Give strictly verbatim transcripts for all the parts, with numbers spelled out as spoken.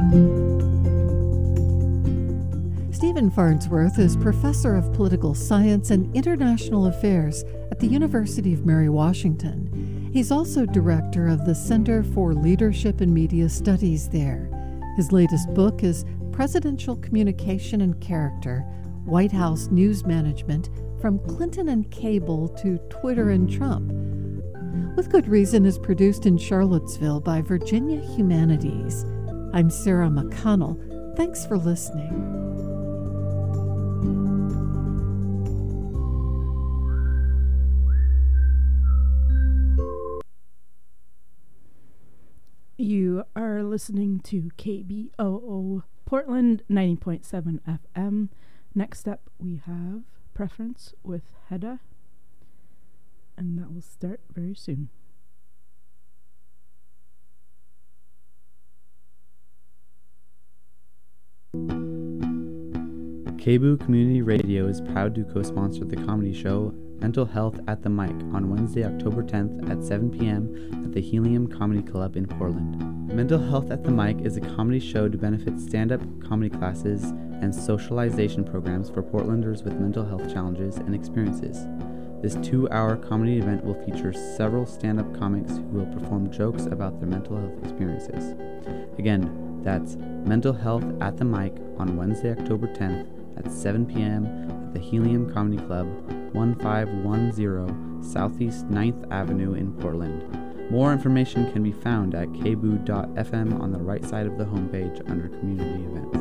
Stephen Farnsworth is Professor of Political Science and International Affairs at the University of Mary Washington. He's also director of the Center for Leadership and Media Studies there. His latest book is Presidential Communication and Character, White House News Management, From Clinton and Cable to Twitter and Trump. With Good Reason is produced in Charlottesville by Virginia Humanities. I'm Sarah McConnell. Thanks for listening. You are listening to K B O O Portland ninety point seven F M. Next up, we have Preference with Hedda, and that will start very soon. K B O O Community Radio is proud to co-sponsor the comedy show Mental Health at the Mic on Wednesday, October tenth at seven p.m. at the Helium Comedy Club in Portland. Mental Health at the Mic is a comedy show to benefit stand-up comedy classes and socialization programs for Portlanders with mental health challenges and experiences. This two-hour comedy event will feature several stand-up comics who will perform jokes about their mental health experiences. Again, that's Mental Health at the Mic on Wednesday, October tenth at seven p.m. at the Helium Comedy Club, fifteen ten Southeast ninth Avenue in Portland. More information can be found at k b o o dot f m on the right side of the homepage under Community Events.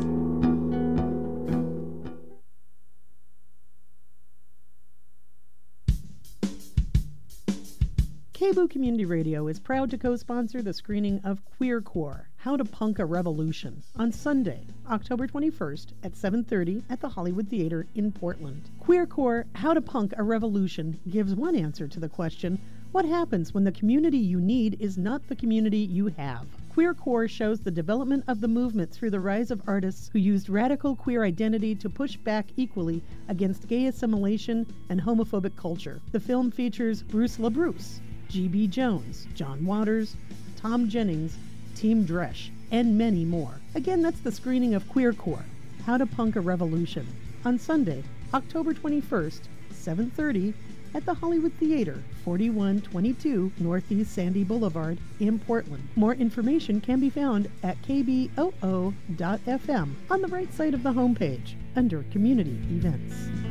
K B O O Community Radio is proud to co-sponsor the screening of Queercore, How to Punk a Revolution, on Sunday, October twenty-first at seven thirty at the Hollywood Theater in Portland. Queercore, How to Punk a Revolution gives one answer to the question, what happens when the community you need is not the community you have? Queercore shows the development of the movement through the rise of artists who used radical queer identity to push back equally against gay assimilation and homophobic culture. The film features Bruce LaBruce, G B. Jones, John Waters, Tom Jennings, Team Dresch, and many more. Again, that's the screening of Queercore, How to Punk a Revolution, on Sunday, October twenty-first, seven thirty, at the Hollywood Theater, forty-one twenty-two Northeast Sandy Boulevard in Portland. More information can be found at k b o o dot f m on the right side of the homepage, under Community Events.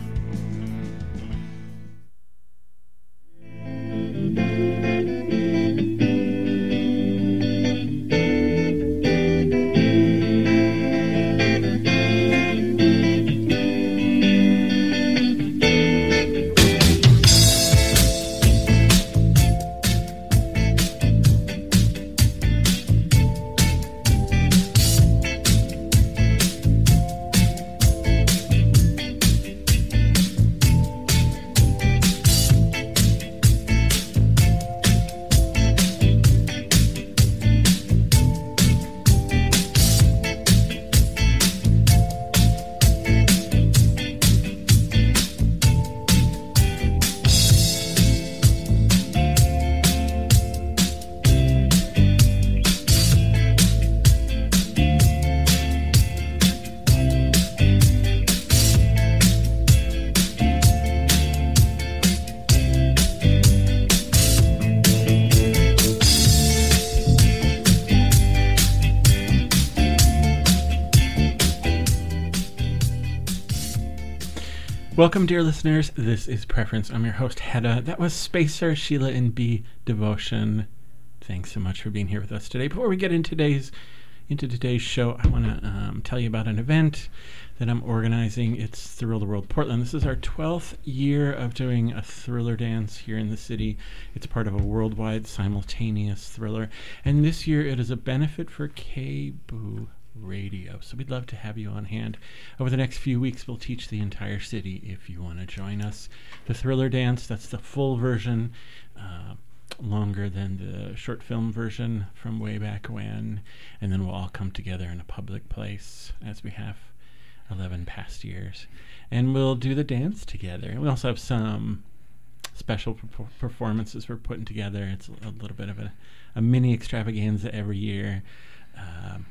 Welcome, dear listeners. This is Preference. I'm your host, Hedda. That was Spacer, Sheila, and B. Devotion. Thanks so much for being here with us today. Before we get into today's into today's show, I want to um, tell you about an event that I'm organizing. It's Thrill the World Portland. This is our twelfth year of doing a thriller dance here in the city. It's part of a worldwide simultaneous thriller. And this year it is a benefit for K B O O Radio. So we'd love to have you on hand. Over the next few weeks, we'll teach the entire city if you want to join us. The thriller dance, that's the full version, uh, longer than the short film version from way back when. And then we'll all come together in a public place, as we have eleven past years. And we'll do the dance together. And we also have some special per- performances we're putting together. It's a little bit of a, a mini extravaganza every year. Um,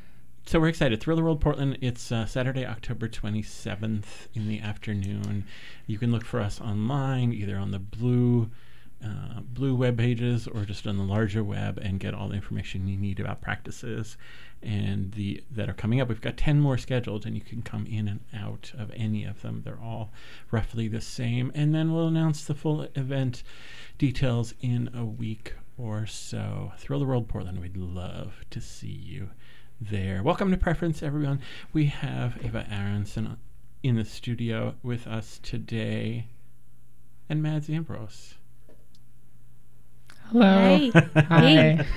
so we're excited. Thrill the World Portland. It's uh, Saturday, October twenty-seventh in the afternoon. You can look for us online, either on the blue uh, blue web pages or just on the larger web, and get all the information you need about practices and the that are coming up. We've got ten more scheduled, and you can come in and out of any of them. They're all roughly the same. And then we'll announce the full event details in a week or so. Thrill the World Portland. We'd love to see you there. Welcome to Preference, everyone. We have Eva Aronson in the studio with us today, and Mads Ambrose. Hello. Hi.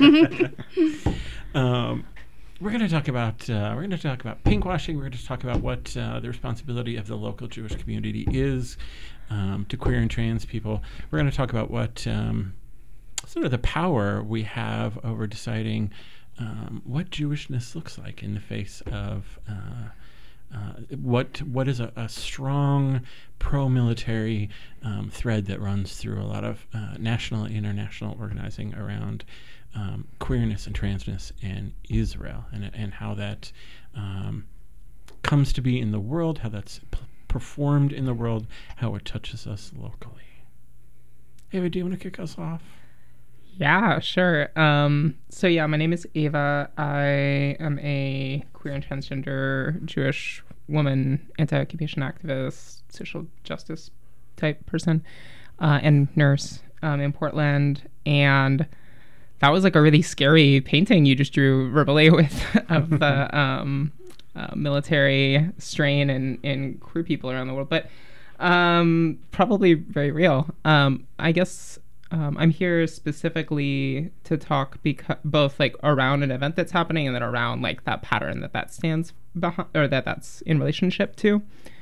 um, we're going to talk about uh, we're going to talk about pinkwashing. We're going to talk about what uh, the responsibility of the local Jewish community is um, to queer and trans people. We're going to talk about what um, sort of the power we have over deciding um, what Jewishness looks like in the face of uh, uh, what what is a, a strong pro-military um, thread that runs through a lot of uh, national and international organizing around um, queerness and transness and Israel, and and how that um, comes to be in the world, how that's p- performed in the world, how it touches us locally. Ava, do you want to kick us off? Yeah, sure. Um, so yeah, my name is Ava. I am a queer and transgender Jewish woman, anti-occupation activist, social justice type person, uh, and nurse um, in Portland. And that was like a really scary painting you just drew verbally with of the um, uh, military strain in, in queer people around the world, but um, probably very real. Um, I guess um, I'm here specifically to talk beca- both like around an event that's happening and then around like that pattern that that stands behind, or that that's in relationship to.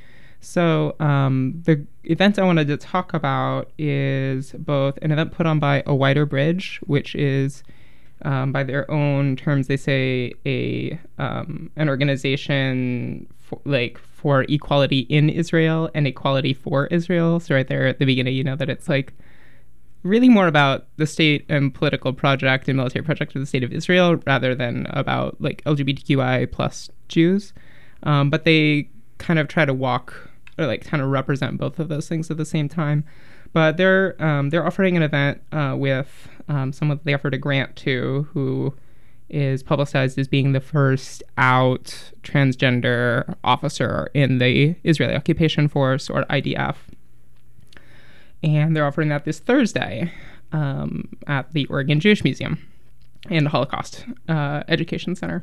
So um, the event I wanted to talk about is both an event put on by A Wider Bridge, which is, um, by their own terms, they say a um, an organization for, like for equality in Israel and equality for Israel. So right there at the beginning, you know that it's like really more about the state and political project and military project of the state of Israel rather than about like L G B T Q I plus Jews. Um, but they kind of try to walk or like kind of represent both of those things at the same time. But they're um, they're offering an event uh, with um, someone they offered a grant to, who is publicized as being the first out transgender officer in the Israeli Occupation Force, or I D F. And they're offering that this Thursday um, at the Oregon Jewish Museum and Holocaust uh, Education Center.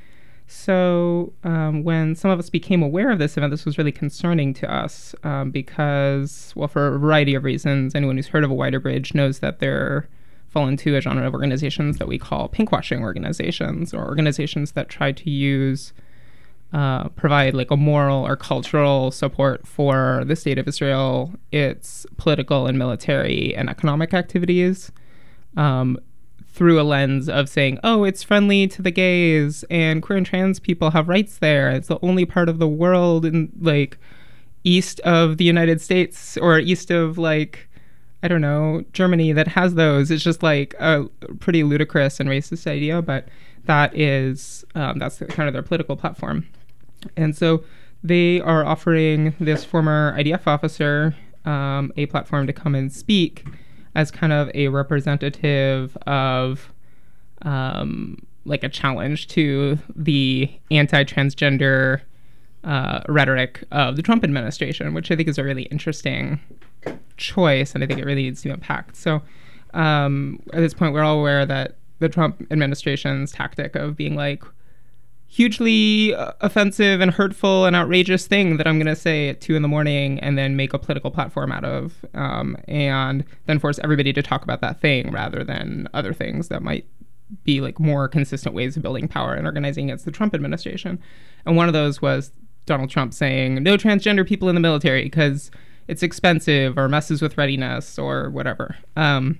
So um, when some of us became aware of this event, this was really concerning to us um, because, well, for a variety of reasons. Anyone who's heard of A Wider Bridge knows that they're fall into a genre of organizations that we call pinkwashing organizations, or organizations that try to use, uh, provide like a moral or cultural support for the state of Israel, its political and military and economic activities, um, through a lens of saying, oh, it's friendly to the gays and queer and trans people have rights there. It's the only part of the world in like east of the United States or east of like, I don't know, Germany that has those. It's just like a pretty ludicrous and racist idea, but that is, um, that's kind of their political platform. And so they are offering this former I D F officer um, a platform to come and speak as kind of a representative of um, like a challenge to the anti-transgender uh, rhetoric of the Trump administration, which I think is a really interesting choice, and I think it really needs to be unpacked. So um, at this point, we're all aware that the Trump administration's tactic of being like, hugely uh, offensive and hurtful and outrageous thing that I'm going to say at two in the morning and then make a political platform out of, um, and then force everybody to talk about that thing rather than other things that might be like more consistent ways of building power and organizing against the Trump administration. And one of those was Donald Trump saying no transgender people in the military because it's expensive or messes with readiness or whatever. Um,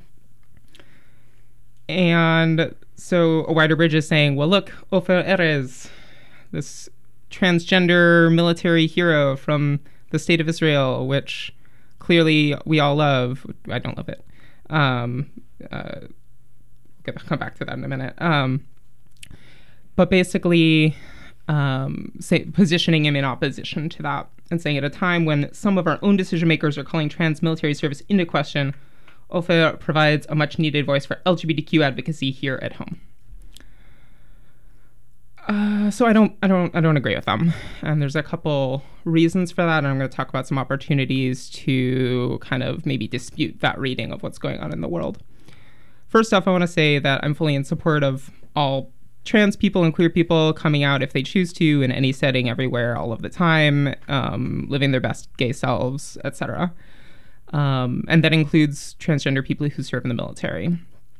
and so A Wider Bridge is saying, well, look, Ofer Erez, this transgender military hero from the state of Israel, which clearly we all love. I don't love it. Um, uh, I'll come back to that in a minute. Um, but basically, um, say, positioning him in opposition to that and saying at a time when some of our own decision makers are calling trans military service into question, Ofer provides a much needed voice for L G B T Q advocacy here at home. Uh, so I don't, I don't, I don't agree with them, and there's a couple reasons for that. And I'm going to talk about some opportunities to kind of maybe dispute that reading of what's going on in the world. First off, I want to say that I'm fully in support of all trans people and queer people coming out if they choose to in any setting, everywhere, all of the time, um, living their best gay selves, et cetera. Um, and that includes transgender people who serve in the military.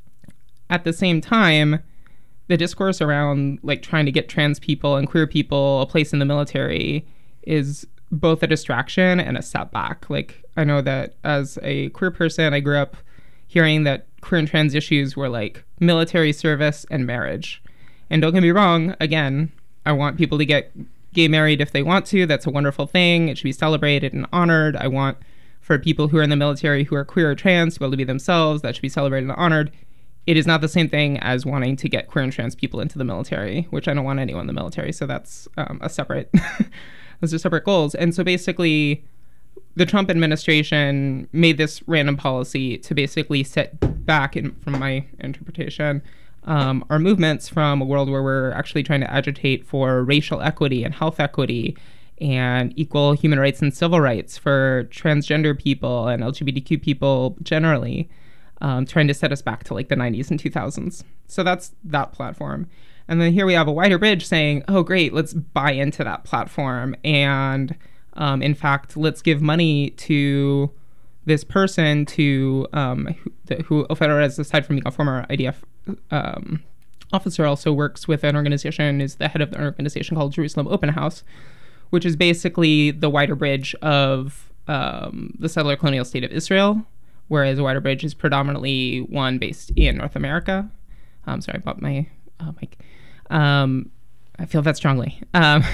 At the same time, the discourse around like trying to get trans people and queer people a place in the military is both a distraction and a setback. Like, I know that as a queer person, I grew up hearing that queer and trans issues were like military service and marriage. And don't get me wrong, again, I want people to get gay married if they want to. That's a wonderful thing. It should be celebrated and honored. I want for people who are in the military who are queer or trans to be able to be themselves. That should be celebrated and honored. It is not the same thing as wanting to get queer and trans people into the military, which I don't want anyone in the military. So that's um, a separate, those are separate goals. And so basically, the Trump administration made this random policy to basically set back, in, from my interpretation, um, our movements from a world where we're actually trying to agitate for racial equity and health equity and equal human rights and civil rights for transgender people and L G B T Q people generally. Um, trying to set us back to like the nineties and two thousands. So that's that platform. And then here we have a wider bridge saying, oh, great, let's buy into that platform. And um, in fact, let's give money to this person to um, who, who Ofer, aside from being a former I D F um, officer, also works with an organization, is the head of an organization called Jerusalem Open House, which is basically the wider bridge of um, the settler colonial state of Israel, whereas Wider Bridge is predominantly one based in North America. Um, sorry about my uh, mic. Um, I feel that strongly. Um,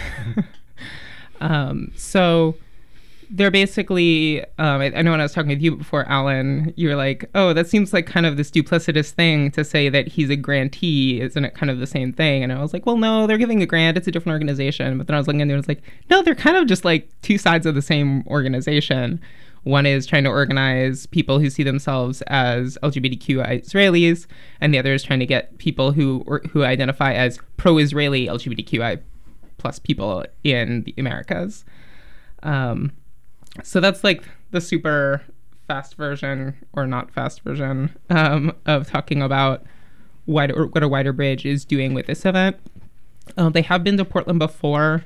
um, so they're basically, um, I, I know when I was talking with you before, Alan, you were like, oh, that seems like kind of this duplicitous thing to say that he's a grantee. Isn't it kind of the same thing? And I was like, well, no, they're giving a grant. It's a different organization. But then I was looking at it and I was like, no, they're kind of just like two sides of the same organization. One is trying to organize people who see themselves as L G B T Q Israelis, and the other is trying to get people who or, who identify as pro-Israeli L G B T Q I plus people in the Americas. Um, so that's like the super fast version, or not fast version, um, of talking about what, or what a Wider Bridge is doing with this event. Um, they have been to Portland before,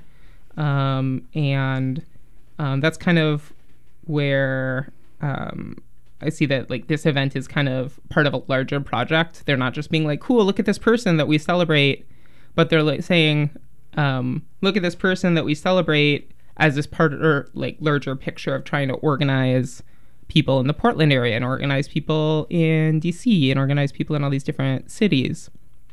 um, and um, that's kind of where um, I see that like this event is kind of part of a larger project. They're not just being like, cool, look at this person that we celebrate, but they're like saying, um, look at this person that we celebrate as this part or like larger picture of trying to organize people in the Portland area and organize people in D C and organize people in all these different cities.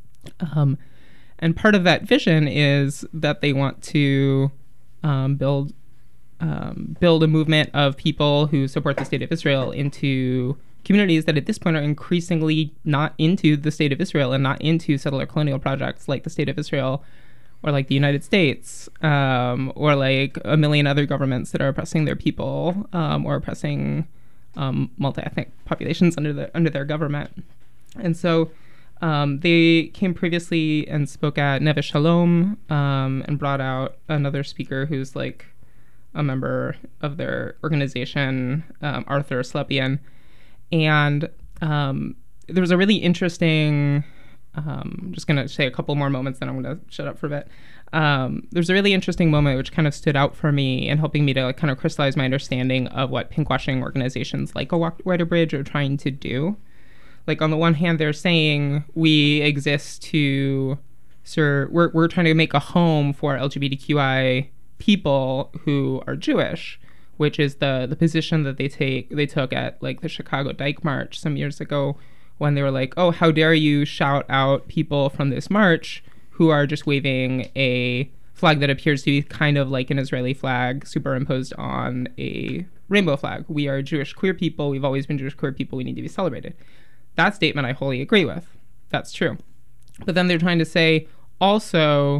Um, and part of that vision is that they want to um, build Um, build a movement of people who support the state of Israel into communities that at this point are increasingly not into the state of Israel and not into settler colonial projects like the state of Israel or like the United States um, or like a million other governments that are oppressing their people um, or oppressing um, multi-ethnic populations under the under their government. And so um, they came previously and spoke at Neve Shalom um, and brought out another speaker who's like a member of their organization, um, Arthur Slepian. And um, there was a really interesting, um, I'm just going to say a couple more moments, then I'm going to shut up for a bit. Um, there's a really interesting moment which kind of stood out for me and helping me to like, kind of crystallize my understanding of what pinkwashing organizations like a Wider Bridge are trying to do. Like on the one hand, they're saying we exist to, sir, we're, we're trying to make a home for L G B T Q I people who are Jewish, which is the the position that they take they took at like the Chicago Dyke March some years ago, when they were like, oh, how dare you shout out people from this march who are just waving a flag that appears to be kind of like an Israeli flag superimposed on a rainbow flag. We are Jewish queer people. We've always been Jewish queer people. We need to be celebrated. That statement I wholly agree with. That's true. But then they're trying to say, also,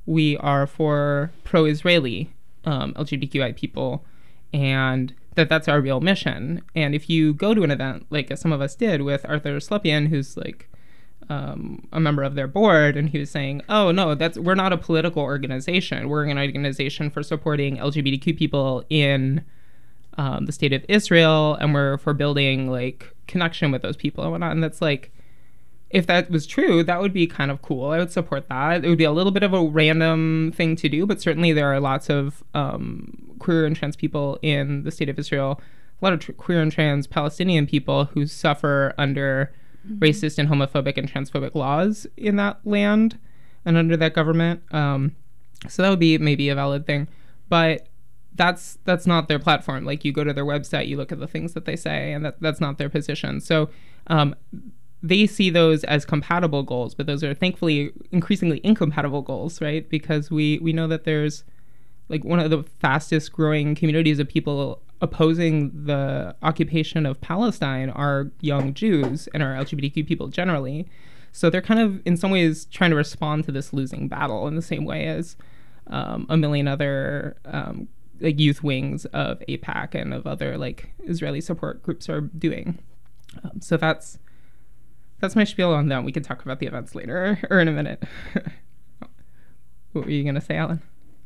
we are for pro-Israeli um, L G B T Q I people, and that that's our real mission. And if you go to an event like some of us did with Arthur Slepian, who's like um, a member of their board, and he was saying, oh no, that's we're not a political organization. We're an organization for supporting L G B T Q people in um, the state of Israel, and we're for building like connection with those people and whatnot. And that's like, if that was true, that would be kind of cool. I would support that. It would be a little bit of a random thing to do, but certainly there are lots of um, queer and trans people in the state of Israel, a lot of tr- queer and trans Palestinian people who suffer under mm-hmm. racist and homophobic and transphobic laws in that land and under that government. Um, so that would be maybe a valid thing. But that's that's not their platform. Like, you go to their website, you look at the things that they say, and that that's not their position. So um, they see those as compatible goals, but those are thankfully increasingly incompatible goals, right? Because we, we know that there's like one of the fastest growing communities of people opposing the occupation of Palestine are young Jews and are L G B T Q people generally. So they're kind of in some ways trying to respond to this losing battle in the same way as um, a million other um, like youth wings of AIPAC and of other like Israeli support groups are doing. Um, so that's That's my spiel on them. We can talk about the events later or in a minute. What were you going to say, Alan?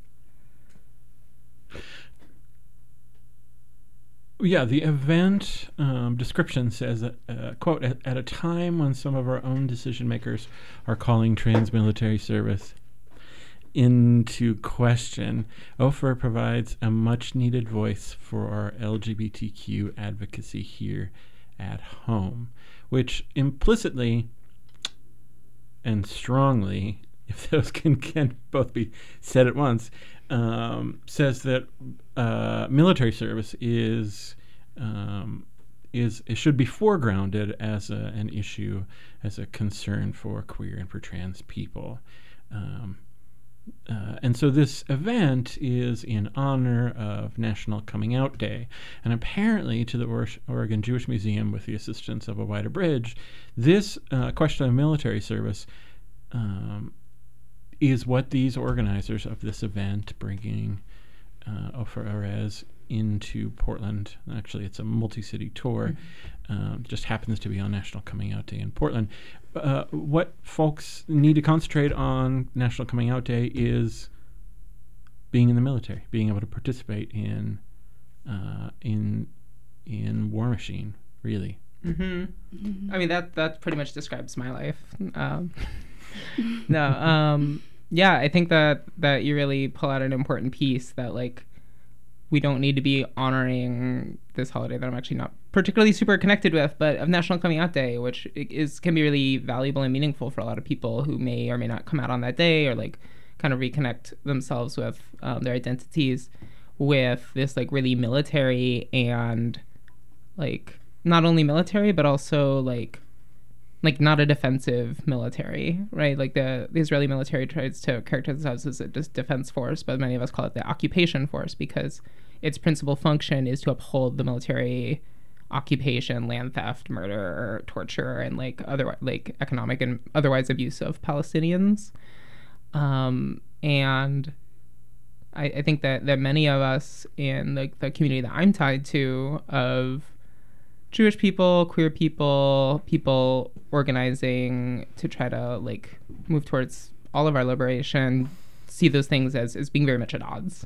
Yeah, the event um, description says, that, uh, quote, at, at a time when some of our own decision makers are calling trans military service into question, O F R provides a much needed voice for our L G B T Q advocacy here at home, which implicitly and strongly, if those can, can both be said at once, um, says that uh, military service is um, is it should be foregrounded as a, an issue, as a concern for queer and for trans people. Um, Uh, and so this event is in honor of National Coming Out Day. And apparently, to the or- Oregon Jewish Museum, with the assistance of a wider bridge, this uh, question of military service um, is what these organizers of this event, bringing uh, Ofer Erez into Portland. Actually, it's a multi-city tour. Mm-hmm. Um, just happens to be on National Coming Out Day in Portland. Uh, what folks need to concentrate on National Coming Out Day is being in the military, being able to participate in uh, in in War Machine, really. Mm-hmm. Mm-hmm. I mean, that that pretty much describes my life. Um, no, um, yeah, I think that that you really pull out an important piece that, like, we don't need to be honoring this holiday that I'm actually not particularly super connected with, but of National Coming Out Day, which is can be really valuable and meaningful for a lot of people who may or may not come out on that day, or like kind of reconnect themselves with um, their identities with this like really military and like not only military but also like like not a defensive military, right? Like the, the Israeli military tries to characterize themselves as a just defense force, but many of us call it the occupation force because its principal function is to uphold the military occupation, land theft, murder, torture, and like other like economic and otherwise abuse of Palestinians. Um, and I, I think that, that many of us in the, the community that I'm tied to of Jewish people, queer people, people organizing to try to like move towards all of our liberation, see those things as, as being very much at odds.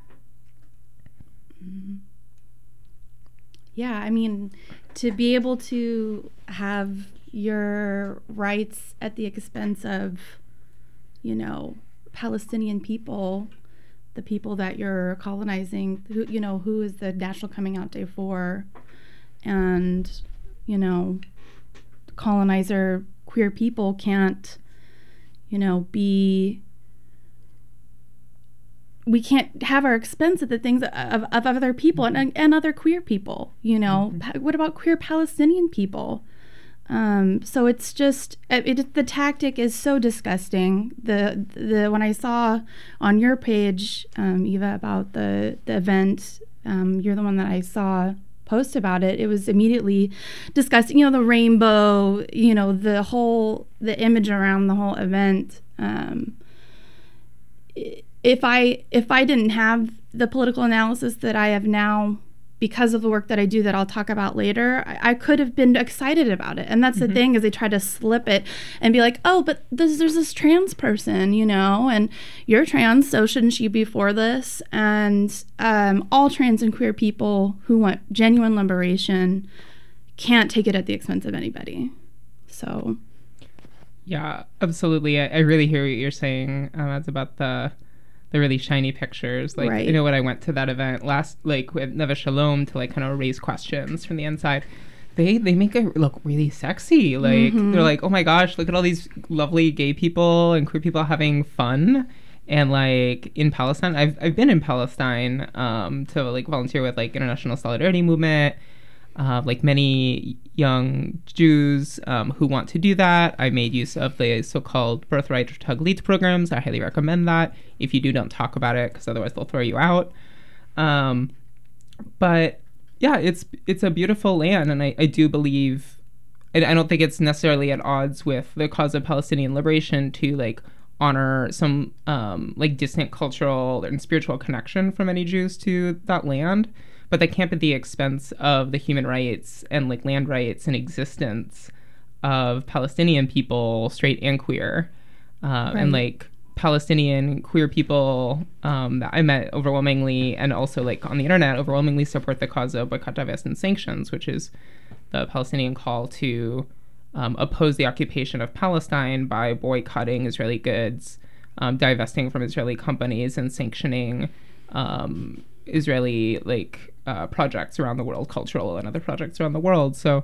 Yeah, I mean, to be able to have your rights at the expense of, you know, Palestinian people, the people that you're colonizing, who, you know, who is the National Coming Out Day for? And, you know, colonizer queer people can't, you know, be, we can't have our expense at the things of, of other people and, and other queer people, you know. Mm-hmm. What about queer Palestinian people? Um, so it's just, it, it, the tactic is so disgusting. The, the, when I saw on your page, um, Eva, about the, the event, um, you're the one that I saw post about it, it was immediately disgusting. You know, the rainbow, you know, the whole, the image around the whole event. Um, if I if I didn't have the political analysis that I have now, because of the work that I do that I'll talk about later, I, I could have been excited about it. And that's mm-hmm. the thing, is they try to slip it and be like, oh, but this, there's this trans person, you know, and you're trans, so shouldn't you be for this? And um, all trans and queer people who want genuine liberation can't take it at the expense of anybody. So... Yeah, absolutely. I, I really hear what you're saying. Um, it's about the the really shiny pictures. Like, right. you know, when I went to that event last, like with Neve Shalom, to like kind of raise questions from the inside, they they make it look really sexy. Like mm-hmm. they're like, oh my gosh, look at all these lovely gay people and queer people having fun. And like in Palestine, I've I've been in Palestine um, to like volunteer with like International Solidarity Movement. Uh, like many young Jews um, who want to do that, I made use of the so-called Birthright or Taglit programs. I highly recommend that. If you do, don't talk about it, because otherwise they'll throw you out. Um, but yeah, it's it's a beautiful land, and I, I do believe, I, I don't think it's necessarily at odds with the cause of Palestinian liberation to like honor some um, like distant cultural and spiritual connection from many Jews to that land. But that can't be at the expense of the human rights and like land rights and existence of Palestinian people, straight and queer, uh, right. and like Palestinian queer people um, that I met overwhelmingly, and also like on the internet, overwhelmingly support the cause of boycott, divest, and sanctions, which is the Palestinian call to um, oppose the occupation of Palestine by boycotting Israeli goods, um, divesting from Israeli companies, and sanctioning um, Israeli like uh, projects around the world, cultural and other projects around the world. So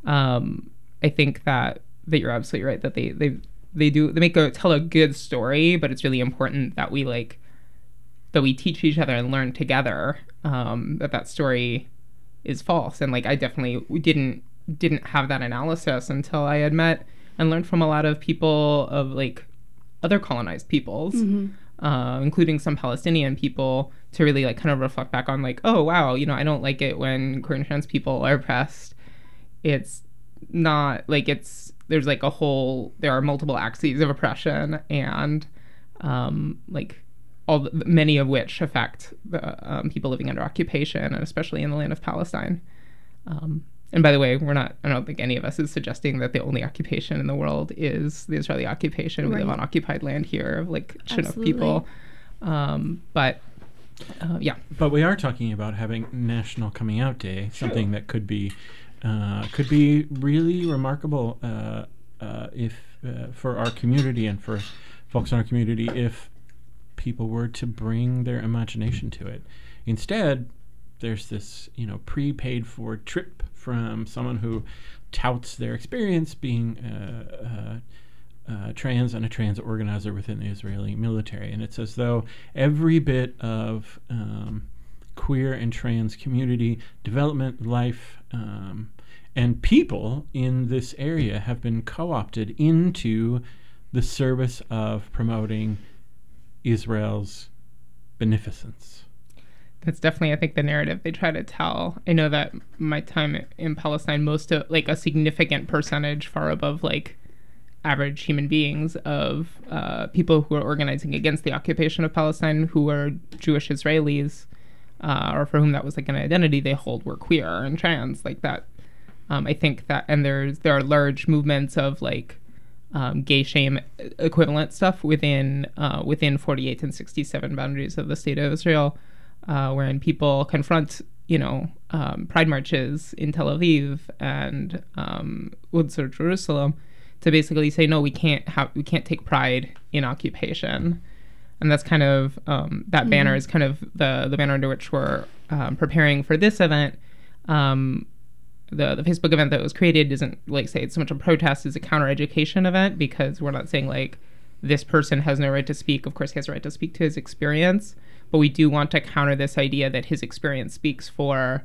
um, I think that that you're absolutely right, that they they they do they make a tell a good story, but it's really important that we like that we teach each other and learn together um, that that story is false. And like I definitely didn't didn't have that analysis until I had met and learned from a lot of people of like other colonized peoples. Mm-hmm. Uh, including some Palestinian people, to really like kind of reflect back on like, oh wow, you know, I don't like it when queer and trans people are oppressed. It's not like it's there's like a whole there are multiple axes of oppression, and um, like all the, many of which affect the um, people living under occupation, and especially in the land of Palestine. Um, and by the way, we're not, I don't think any of us is suggesting that the only occupation in the world is the Israeli occupation. We right. live on occupied land here of like Chinook Absolutely. people. Um, but uh, yeah. But we are talking about having National Coming Out Day, something that could be uh, could be really remarkable uh, uh, if uh, for our community and for folks in our community if people were to bring their imagination to it. Instead, there's this, you know, prepaid for trip from someone who touts their experience being uh, uh, uh, trans and a trans organizer within the Israeli military. And it's as though every bit of um, queer and trans community development, life, um, and people in this area have been co-opted into the service of promoting Israel's beneficence. That's definitely, I think, the narrative they try to tell. I know that my time in Palestine, most of, like, a significant percentage, far above, like, average human beings of uh, people who are organizing against the occupation of Palestine, who are Jewish Israelis, uh, or for whom that was, like, an identity they hold, were queer and trans, like that. Um, I think that, and there's there are large movements of, like, um, gay shame equivalent stuff within uh, within forty-eight and sixty-seven boundaries of the state of Israel, Uh, wherein people confront, you know, um, pride marches in Tel Aviv and um, Quds or Jerusalem to basically say, no, we can't have, we can't take pride in occupation. And that's kind of, um, that mm-hmm. banner is kind of the, the banner under which we're um, preparing for this event. Um, the, the Facebook event that was created isn't like, say, it's so much a protest, it's a counter-education event, because we're not saying like, this person has no right to speak. Of course, he has a right to speak to his experience. But we do want to counter this idea that his experience speaks for,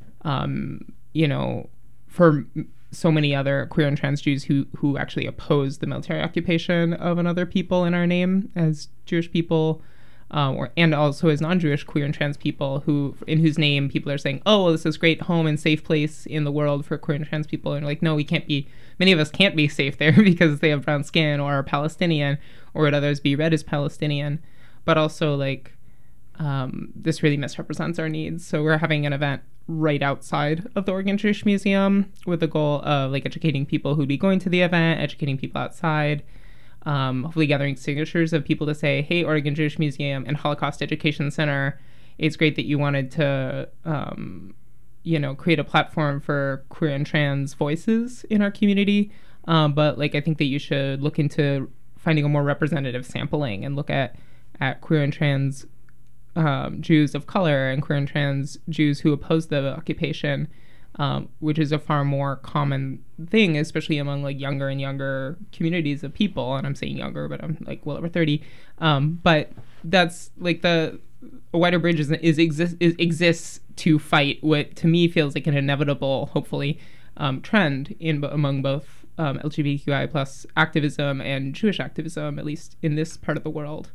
um, you know, for so many other queer and trans Jews who, who actually oppose the military occupation of another people in our name as Jewish people, uh, or and also as non-Jewish queer and trans people who, in whose name people are saying, oh, well, this is a great home and safe place in the world for queer and trans people. And like, no, we can't be, many of us can't be safe there because they have brown skin or are Palestinian, or would others be read as Palestinian. but also like um, this really misrepresents our needs. So we're having an event right outside of the Oregon Jewish Museum with the goal of like educating people who'd be going to the event, educating people outside, um, hopefully gathering signatures of people to say, hey, Oregon Jewish Museum and Holocaust Education Center, it's great that you wanted to, um, you know, create a platform for queer and trans voices in our community. Um, but like, I think that you should look into finding a more representative sampling and look at, at queer and trans um, Jews of color and queer and trans Jews who oppose the occupation, um, which is a far more common thing, especially among like younger and younger communities of people. And I'm saying younger, but I'm like well over thirty. Um, but that's like the a wider bridge is, is, exist, is exists to fight what to me feels like an inevitable, hopefully, um, trend in among both um, L G B T Q I plus activism and Jewish activism, at least in this part of the world.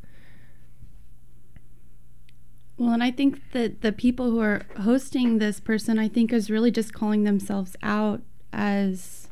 Well, and I think that the people who are hosting this person, I think, is really just calling themselves out as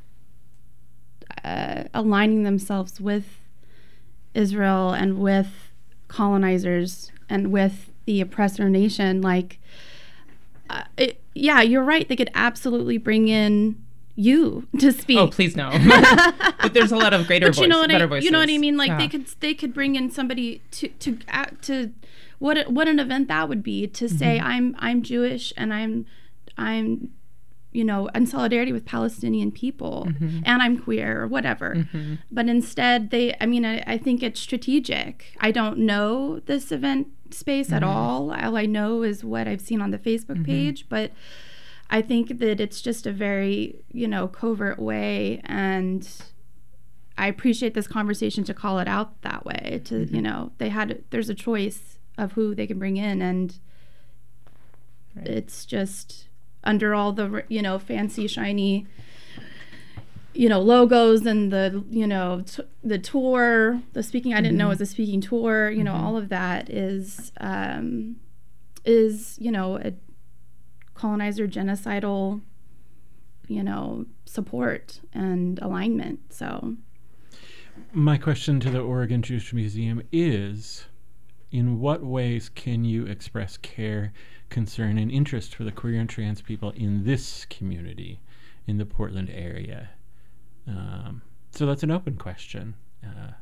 uh, aligning themselves with Israel and with colonizers and with the oppressor nation. Like, uh, it, yeah, you're right. They could absolutely bring in you to speak. Oh, please no. But there's a lot of greater but you voice, know what better I, voices. You know what I mean? Like yeah. they could they could bring in somebody to to act to what a, what an event that would be to say mm-hmm. I'm I'm Jewish and I'm I'm you know in solidarity with Palestinian people mm-hmm. and I'm queer or whatever. Mm-hmm. But instead they I mean I, I think it's strategic. I don't know this event space mm-hmm. at all. All I know is what I've seen on the Facebook mm-hmm. page, but I think that it's just a very, you know, covert way, and I appreciate this conversation to call it out that way. To mm-hmm. you know, they had there's a choice of who they can bring in, and right. it's just under all the you know fancy shiny, you know, logos and the you know t- the tour, the speaking. I didn't mm-hmm. know it was a speaking tour. You mm-hmm. know, all of that is um, is you know a colonizer genocidal you know support and alignment. So my question to the Oregon Jewish Museum is, in what ways can you express care, concern, and interest for the queer and trans people in this community in the Portland area? Um, so that's an open question. Uh,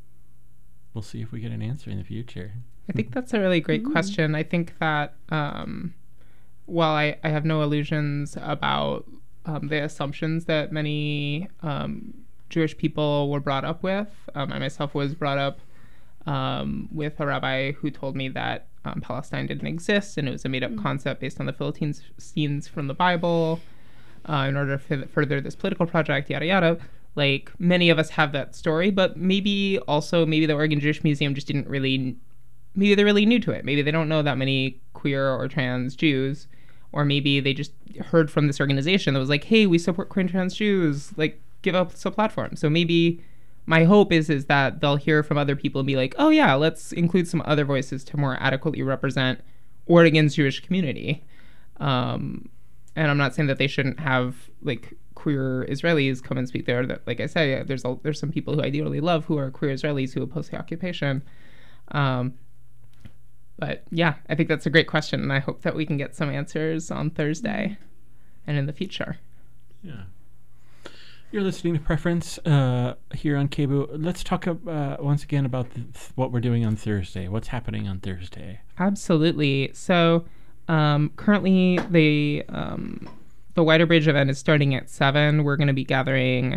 we'll see if we get an answer in the future. I think that's a really great mm. question. I think that um, while I, I have no illusions about um, the assumptions that many um, Jewish people were brought up with, um, I myself was brought up um, with a rabbi who told me that um, Palestine didn't exist and it was a made-up mm. concept based on the Philistines scenes from the Bible uh, in order to f- further this political project, yada, yada. Like, many of us have that story, but maybe also maybe the Oregon Jewish Museum just didn't really... Maybe they're really new to it. Maybe they don't know that many queer or trans Jews, or maybe they just heard from this organization that was like, hey, we support queer and trans Jews, like, give us a platform. So maybe my hope is is that they'll hear from other people and be like, oh yeah, let's include some other voices to more adequately represent Oregon's Jewish community. Um, and I'm not saying that they shouldn't have, like, queer Israelis come and speak there. That, like I say, there's a, there's some people who I dearly love who are queer Israelis who oppose the occupation. Um, But yeah, I think that's a great question, and I hope that we can get some answers on Thursday and in the future. Yeah. You're listening to Preference uh, here on K B O. Let's talk uh, once again about th- what we're doing on Thursday. What's happening on Thursday? Absolutely. So um, currently the um, the Wider Bridge event is starting at seven. We're going to be gathering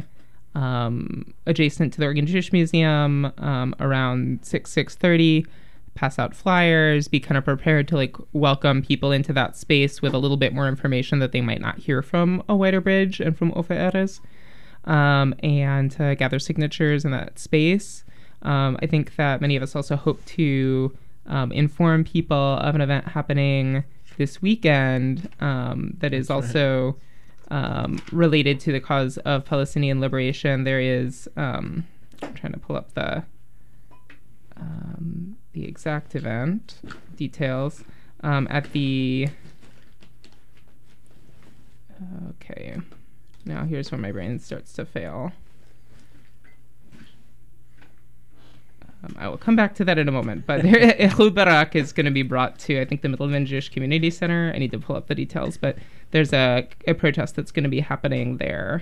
um, adjacent to the Oregon Jewish Museum um, around six, six thirty. Pass out flyers, be kind of prepared to like welcome people into that space with a little bit more information that they might not hear from a Wider Bridge and from Ofer Erez, um, and to gather signatures in that space. Um, I think that many of us also hope to um, inform people of an event happening this weekend um, that is That's also right. um, related to the cause of Palestinian liberation. There is, um, I'm trying to pull up the Um, the exact event details um, at the okay now here's where my brain starts to fail. Um, I will come back to that in a moment. But Ehud Barak is going to be brought to, I think, the Middleman Jewish Community Center. I need to pull up the details, but there's a, a protest that's going to be happening there.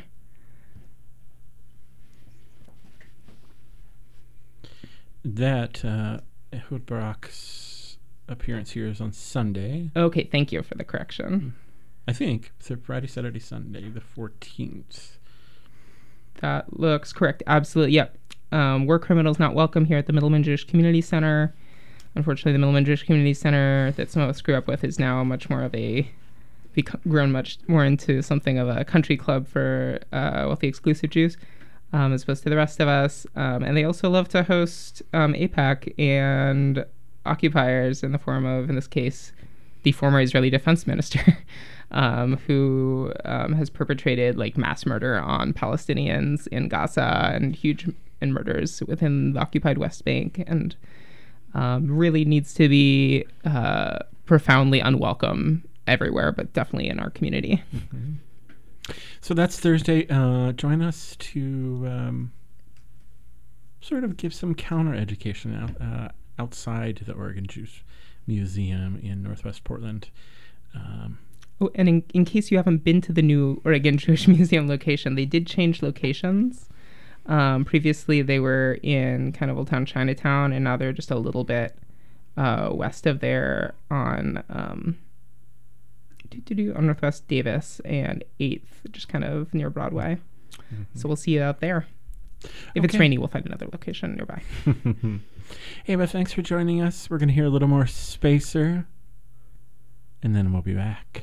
That uh, Ehud Barak's appearance here is on Sunday. Okay, thank you for the correction. I think. So Friday, Saturday, Sunday, the fourteenth. That looks correct. Absolutely. Yep. Um, War criminals not welcome here at the Middleman Jewish Community Center. Unfortunately, the Middleman Jewish Community Center that some of us grew up with is now much more of a, bec- grown much more into something of a country club for uh, wealthy exclusive Jews, um, as opposed to the rest of us. Um, and they also love to host um, AIPAC and occupiers in the form of, in this case, the former Israeli defense minister, um, who um, has perpetrated like mass murder on Palestinians in Gaza and huge and murders within the occupied West Bank, and um, really needs to be uh, profoundly unwelcome everywhere, but definitely in our community. Mm-hmm. So that's Thursday. Uh, join us to um, sort of give some counter education out, uh, outside the Oregon Jewish Museum in Northwest Portland. Um, oh, and in, in case you haven't been to the new Oregon Jewish Museum location, they did change locations. Um, previously, they were in kind of Old Town Chinatown, and now they're just a little bit uh, west of there on um, on Northwest Davis and eighth, just kind of near Broadway. Mm-hmm. So we'll see you out there. If okay. It's rainy, we'll find another location nearby. Ava, thanks for joining us. We're going to hear a little more Spacer, and then we'll be back.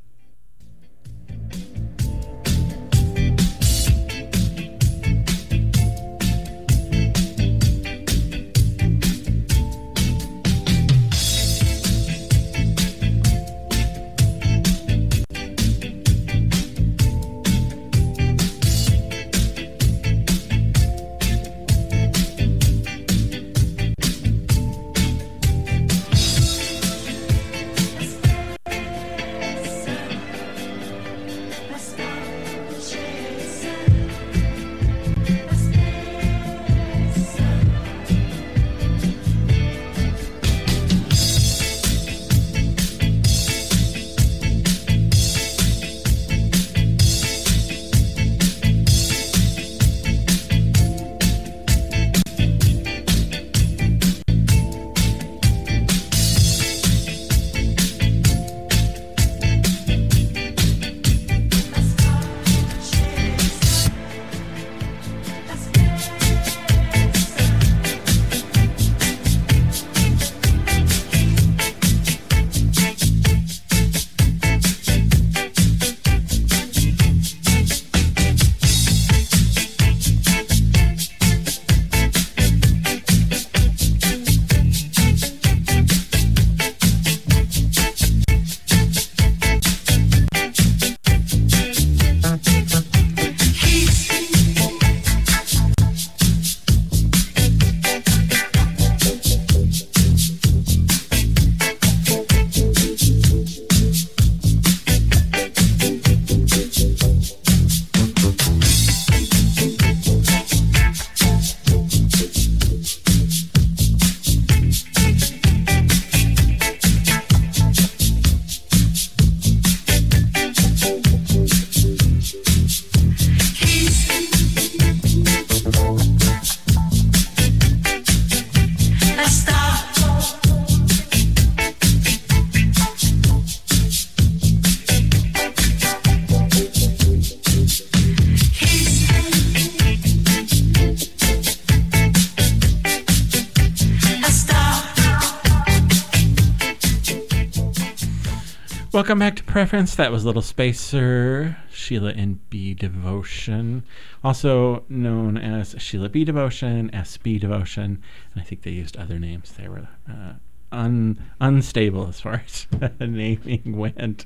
Welcome back to Preference. That was Little Spacer, Sheila and B Devotion, also known as Sheila B Devotion, S B Devotion, and I think they used other names. They were uh, un, unstable as far as naming went.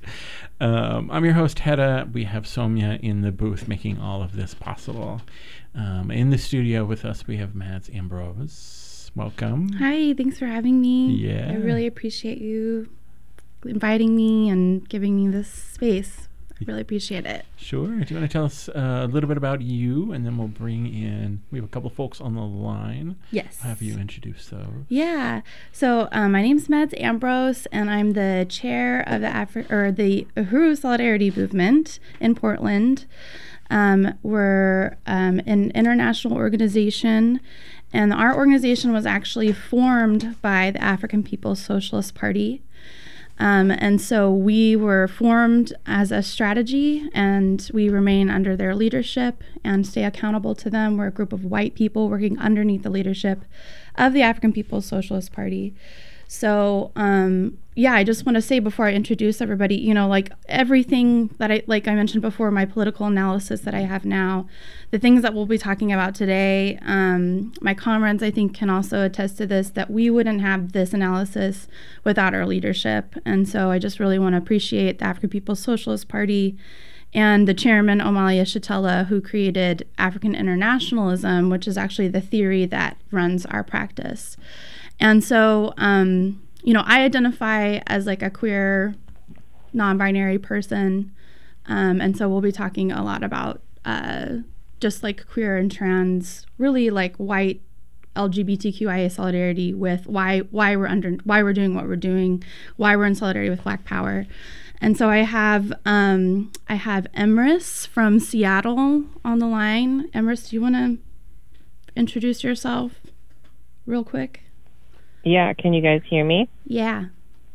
Um, I'm your host, Hedda. We have Somya in the booth making all of this possible. Um, in the studio with us, we have Mads Ambrose. Welcome. Hi, thanks for having me. Yeah. I really appreciate you inviting me and giving me this space. Really appreciate it. Sure. Do you want to tell us uh, a little bit about you, and then we'll bring in, we have a couple of folks on the line. Yes. I'll have you introduce those. Yeah. So um, my name's Mads Ambrose, and I'm the chair of the Afri- or the Uhuru Solidarity Movement in Portland. Um, we're um, an international organization, and our organization was actually formed by the African People's Socialist Party. Um, and so we were formed as a strategy, and we remain under their leadership and stay accountable to them. We're a group of white people working underneath the leadership of the African People's Socialist Party. So, um, yeah, I just want to say before I introduce everybody, you know, like everything that I, like I mentioned before, my political analysis that I have now, the things that we'll be talking about today, um, my comrades, I think, can also attest to this, that we wouldn't have this analysis without our leadership. And so I just really want to appreciate the African People's Socialist Party and the chairman, Omali Yeshitela, who created African internationalism, which is actually the theory that runs our practice. And so, um, you know, I identify as like a queer, non-binary person. Um, and so we'll be talking a lot about uh, just like queer and trans, really like white L G B T Q I A solidarity with why why we're under why we're doing what we're doing, why we're in solidarity with Black Power. And so I have um, I have Emrys from Seattle on the line. Emrys, do you want to introduce yourself real quick? Yeah, can you guys hear me? Yeah.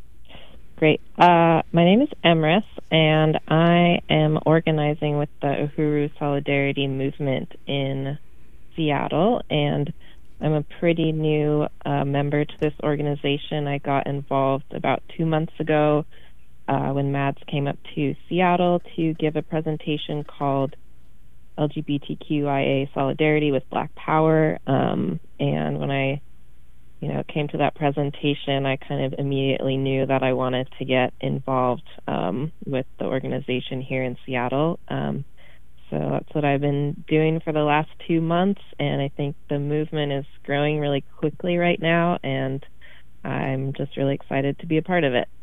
Great. Uh, my name is Emrys, and I am organizing with the Uhuru Solidarity Movement in Seattle, and I'm a pretty new uh, member to this organization. I got involved about two months ago uh, when Mads came up to Seattle to give a presentation called L G B T Q I A Solidarity with Black Power, um, and when I you know, came to that presentation, I kind of immediately knew that I wanted to get involved um, with the organization here in Seattle. Um, so that's what I've been doing for the last two months, and I think the movement is growing really quickly right now, and I'm just really excited to be a part of it.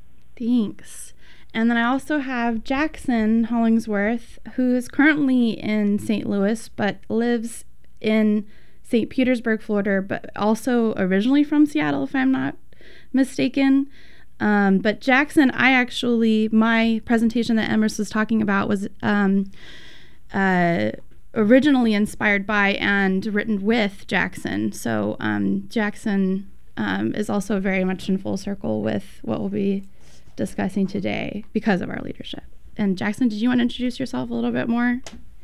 Thanks. And then I also have Jackson Hollingsworth, who is currently in Saint Louis, but lives in Saint Petersburg, Florida, but also originally from Seattle, if I'm not mistaken. Um, but Jackson, I actually, my presentation that Emrys was talking about was um, uh, originally inspired by and written with Jackson. So um, Jackson um, is also very much in full circle with what we'll be discussing today because of our leadership. And Jackson, did you want to introduce yourself a little bit more?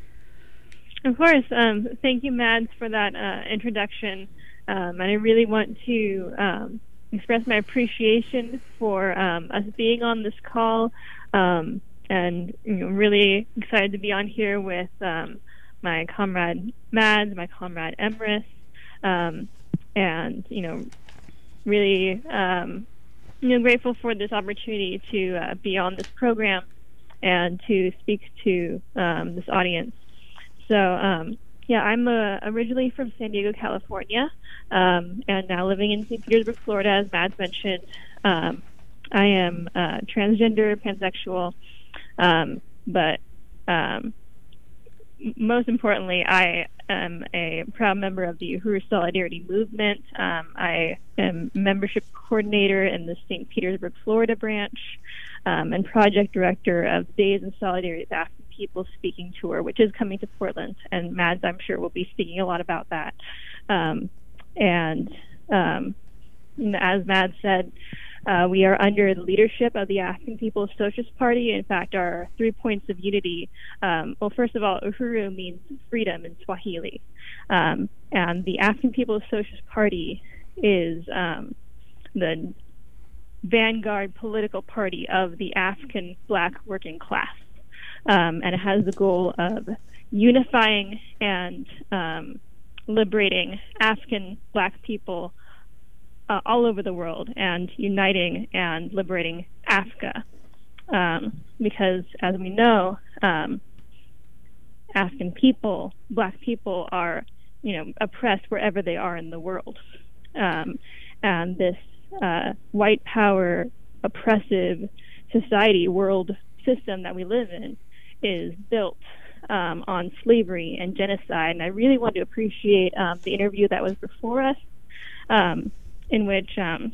Of course. Um, thank you, Mads, for that uh, introduction. Um, and I really want to um, express my appreciation for um, us being on this call, um, and you know, really excited to be on here with um, my comrade Mads, my comrade Emrys, um, and you know, really um, you know, grateful for this opportunity to uh, be on this program and to speak to um, this audience. So, um, yeah, I'm uh, originally from San Diego, California, um, and now living in Saint Petersburg, Florida, as Mads mentioned. Um, I am uh, transgender, pansexual, um, but um, most importantly, I am a proud member of the Uhuru Solidarity Movement. Um, I am membership coordinator in the Saint Petersburg, Florida branch, um, and project director of Days in Solidarity with African People Speaking Tour, which is coming to Portland, and Mads, I'm sure, will be speaking a lot about that. Um, and um, as Mads said, uh, we are under the leadership of the African People's Socialist Party. In fact, our three points of unity, um, well, first of all, Uhuru means freedom in Swahili. Um, and the African People's Socialist Party is um, the vanguard political party of the African Black working class. Um, and it has the goal of unifying and um, liberating African Black people uh, all over the world, and uniting and liberating Africa. Um, because, as we know, um, African people, Black people, are, you know, oppressed wherever they are in the world. Um, and this uh, white power oppressive society, world system that we live in is built um, on slavery and genocide. And I really want to appreciate um, the interview that was before us, um, in which um,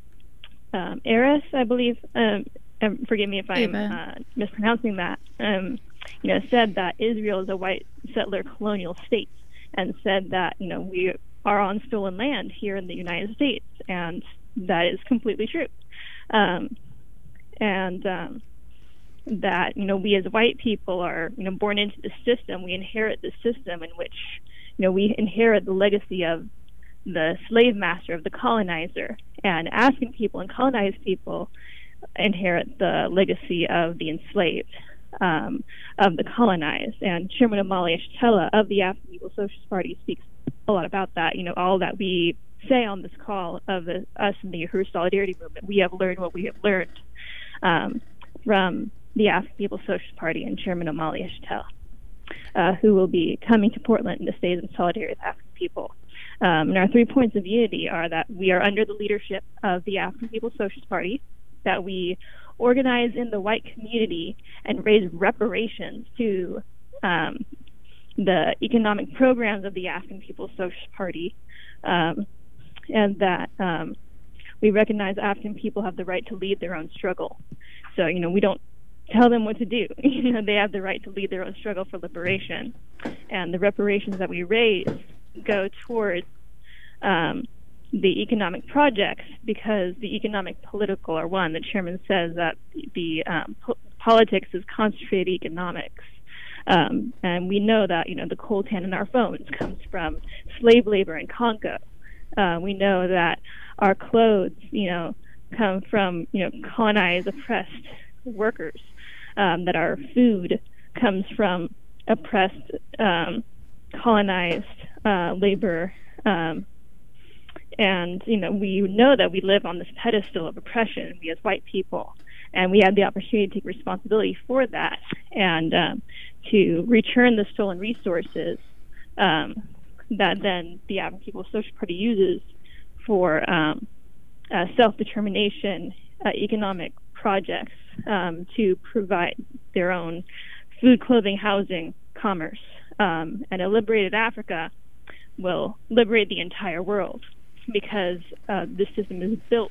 um, Eris, I believe, um, um, forgive me if I'm uh, mispronouncing that, um, you know, said that Israel is a white settler colonial state, and said that, you know, we are on stolen land here in the United States, and that is completely true. Um, and um, that, you know, we as white people are, you know, born into the system. We inherit the system in which, you know, we inherit the legacy of the slave master, of the colonizer, and African people and colonized people inherit the legacy of the enslaved, um, of the colonized. And Chairman Omali Yeshitela of the African People's Socialist Party speaks a lot about that. You know, all that we say on this call of the, us in the Uhuru Solidarity Movement, we have learned what we have learned um, from the African People's Socialist Party and Chairman Omali Yeshitela, uh, who will be coming to Portland to stay in solidarity with African people. Um, and our three points of unity are that we are under the leadership of the African People's Socialist Party, that we organize in the white community and raise reparations to um, the economic programs of the African People's Socialist Party, um, and that um, we recognize African people have the right to lead their own struggle. So, you know, we don't tell them what to do. You know, they have the right to lead their own struggle for liberation. And the reparations that we raise go towards um, the economic projects, because the economic political are one. The chairman says that the um, po- politics is concentrated economics. Um, and we know that, you know, the coltan in our phones comes from slave labor in Congo. Uh, we know that our clothes, you know, come from, you know, colonized, oppressed workers, um, that our food comes from oppressed, um, colonized uh, labor. Um, and, you know, we know that we live on this pedestal of oppression, we as white people, and we have the opportunity to take responsibility for that and um, to return the stolen resources um, that then the African People's Social Party uses for um, uh, self-determination, uh, economic projects um, to provide their own food, clothing, housing, commerce. Um, and a liberated Africa will liberate the entire world, because uh, this system is built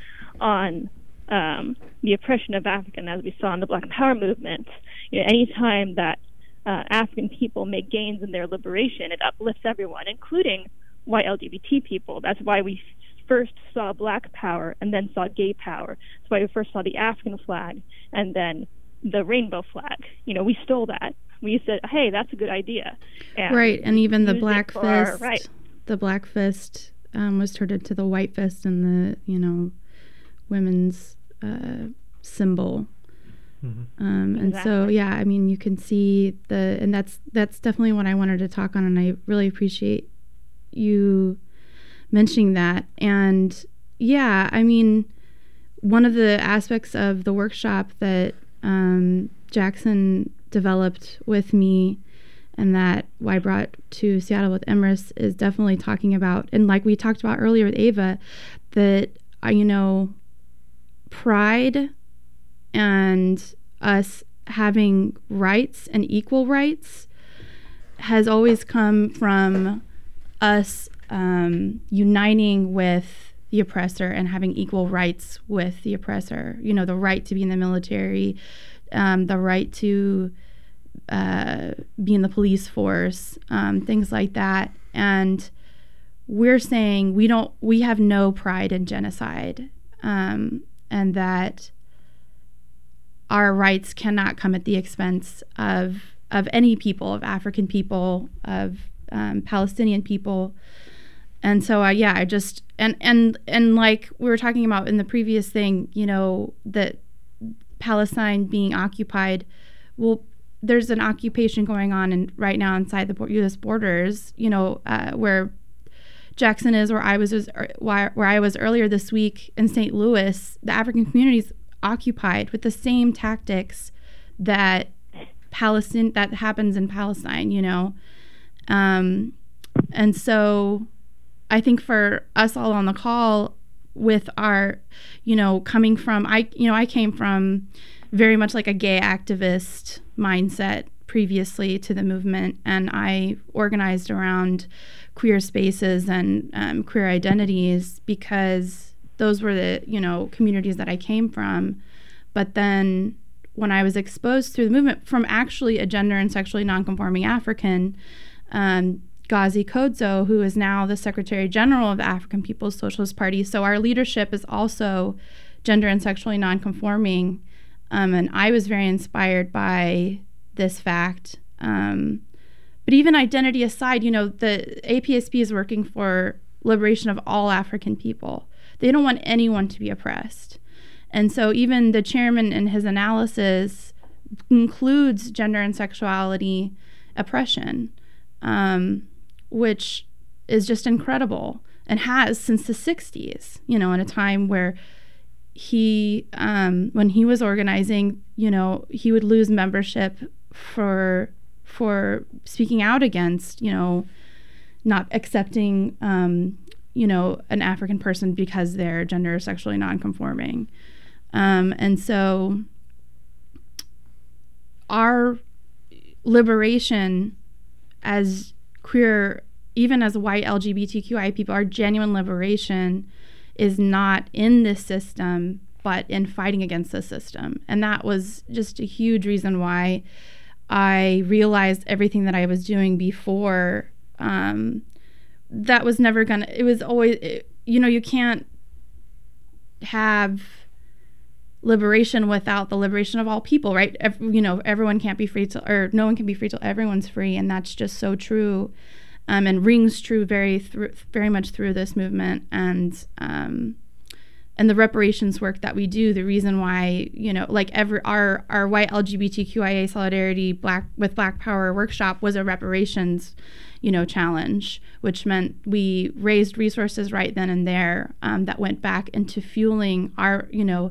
on um, the oppression of Africa. And as we saw in the Black Power movement, you know, any time that uh, African people make gains in their liberation, it uplifts everyone, including white L G B T people. That's why we first saw Black Power and then saw gay power. That's why we first saw the African flag and then the rainbow flag. You know, we stole that. We said, hey, that's a good idea. And right, and even the used black it for fist, our- right. the black fist um, was turned into the white fist and the, you know, women's uh, symbol. Mm-hmm. Um, and so, Exactly. yeah, I mean, you can see the, and that's that's definitely what I wanted to talk on, and I really appreciate you mentioning that. And yeah, I mean, one of the aspects of the workshop that um, Jackson developed with me and that I brought to Seattle with Emrys is definitely talking about, and like we talked about earlier with Ava, that, uh, you know, pride and us having rights and equal rights has always come from us um, uniting with the oppressor and having equal rights with the oppressor. You know, the right to be in the military, um, the right to uh, be in the police force, um, things like that. And we're saying we don't, we have no pride in genocide, um, and that our rights cannot come at the expense of of any people, of African people, of um, Palestinian people. And so, uh, yeah, I just, and, and, and like we were talking about in the previous thing, you know, that Palestine being occupied, well, there's an occupation going on in, right now inside the U S borders, you know, uh, where Jackson is, where I was, was where, where I was earlier this week in Saint Louis. The African communities occupied with the same tactics that Palestine that happens in Palestine, you know. Um, and so I think for us all on the call with our, you know, coming from, I, you know, I came from very much like a gay activist mindset previously to the movement, and I organized around queer spaces and um, queer identities because those were the, you know, communities that I came from. But then when I was exposed through the movement from actually a gender and sexually nonconforming African, um, Gazi Kodzo, who is now the Secretary General of the African People's Socialist Party. So our leadership is also gender and sexually nonconforming. Um, and I was very inspired by this fact. Um, but even identity aside, you know, the A P S P is working for liberation of all African people. They don't want anyone to be oppressed. And so even the chairman in his analysis includes gender and sexuality oppression, um, which is just incredible and has since the sixties, you know, in a time where he, um, when he was organizing, you know, he would lose membership for for speaking out against, you know, not accepting, um, you know, an African person because they're gender or sexually nonconforming. Um, and so our liberation as queer, even as white L G B T Q I people, our genuine liberation is not in this system, but in fighting against the system. And that was just a huge reason why I realized everything that I was doing before, um, that was never gonna, it was always, it, you know, you can't have liberation without the liberation of all people, right? Every, you know, everyone can't be free till, or no one can be free till everyone's free, and that's just so true, um, and rings true very through, very much through this movement, and um, and the reparations work that we do. The reason why, you know, like every our our white L G B T Q I A solidarity Black with Black Power workshop was a reparations, you know, challenge, which meant we raised resources right then and there, um, that went back into fueling our, you know,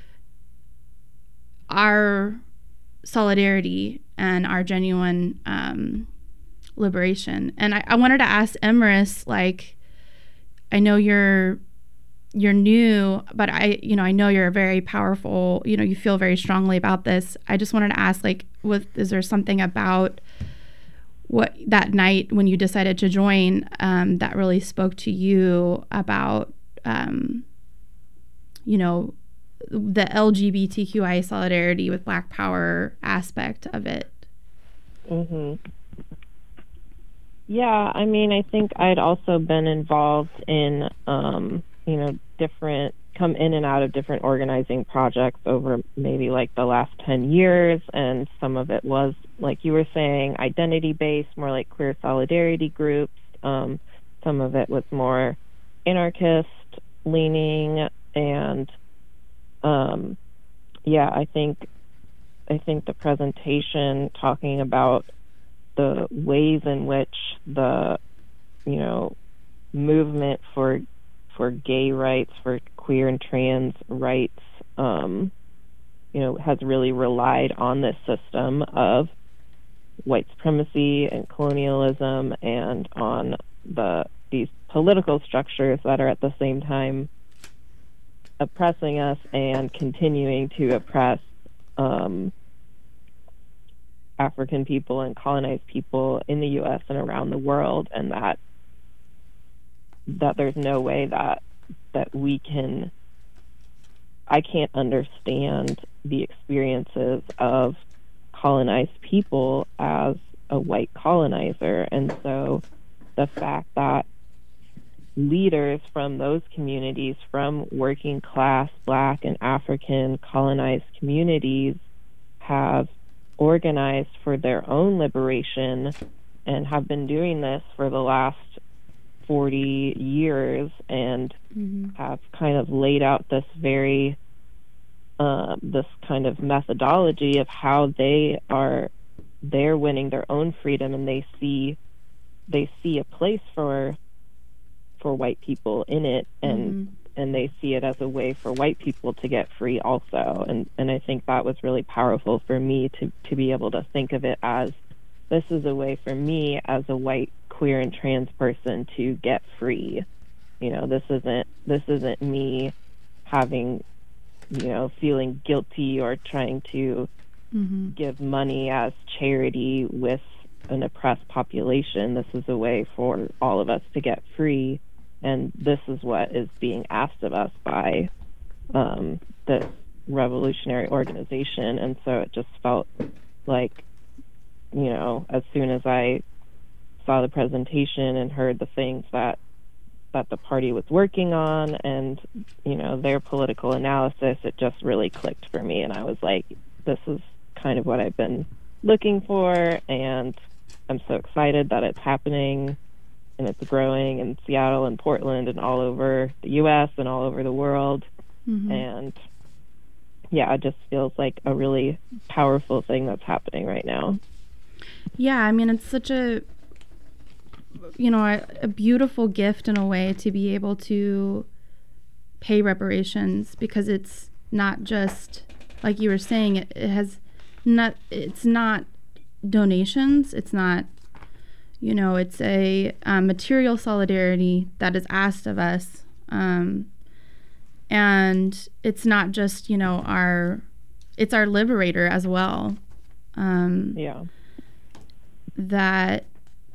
our solidarity and our genuine um, liberation. And I, I wanted to ask Emrys, like, I know you're you're new, but I, you know, I know you're very powerful, you know, you feel very strongly about this. I just wanted to ask, like, was, is there something about what that night when you decided to join um, that really spoke to you about, um, you know, the L G B T Q I solidarity with Black Power aspect of it? Mm-hmm. Yeah, I mean, I think I'd also been involved in, um, you know, different, come in and out of different organizing projects over maybe like the last ten years. And some of it was, like you were saying, identity-based, more like queer solidarity groups. Um, some of it was more anarchist-leaning. And, um, yeah, I think, I think the presentation talking about the ways in which the, you know, movement for for gay rights, for queer and trans rights, um, you know, has really relied on this system of white supremacy and colonialism, and on the these political structures that are at the same time oppressing us and continuing to oppress um, African people and colonized people in the U S and around the world, and that that there's no way that that we can, I can't understand the experiences of colonized people as a white colonizer. And so the fact that leaders from those communities, from working class Black and African colonized communities, have organized for their own liberation and have been doing this for the last forty years, and mm-hmm. have kind of laid out this very uh, this kind of methodology of how they are they're winning their own freedom, and they see they see a place for for white people in it, and mm-hmm. and they see it as a way for white people to get free also. And and I think that was really powerful for me to to be able to think of it as, this is a way for me as a white queer and trans person to get free. You know, this isn't this isn't me having you know, feeling guilty or trying to mm-hmm. give money as charity with an oppressed population. This is a way for all of us to get free, and this is what is being asked of us by um, this revolutionary organization. And so it just felt like, you know, as soon as I saw the presentation and heard the things that that the party was working on and, you know, their political analysis, it just really clicked for me. And I was like, this is kind of what I've been looking for, and I'm so excited that it's happening and it's growing in Seattle and Portland and all over the U S and all over the world. Mm-hmm. And yeah, it just feels like a really powerful thing that's happening right now. Yeah, I mean, it's such a, you know, a, a beautiful gift in a way to be able to pay reparations, because it's not just, like you were saying, it, it has not, it's not donations, it's not, you know, it's a, a material solidarity that is asked of us. Um, and it's not just, you know, our, it's our liberator as well. Um, yeah. That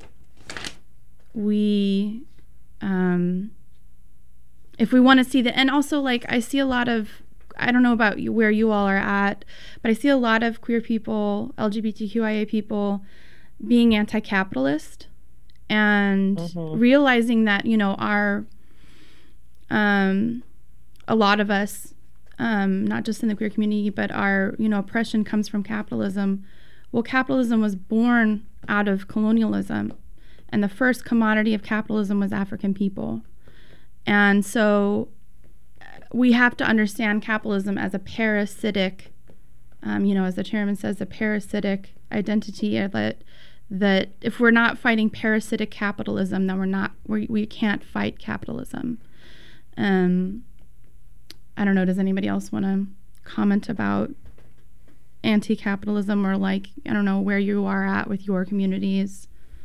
we, um, if we want to see the, and also, like, I see a lot of, I don't know about you, where you all are at, but I see a lot of queer people, L G B T Q I A people being anti-capitalist and mm-hmm. realizing that, you know, our, um, a lot of us, um, not just in the queer community, but our, you know, oppression comes from capitalism. Well, capitalism was born out of colonialism, and the first commodity of capitalism was African people. And so we have to understand capitalism as a parasitic, um, you know, as the chairman says, a parasitic identity, or that that if we're not fighting parasitic capitalism, then we're not, we we can't fight capitalism. Um, I don't know, does anybody else want to comment about anti-capitalism, or, like, I don't know, where you are at with your communities?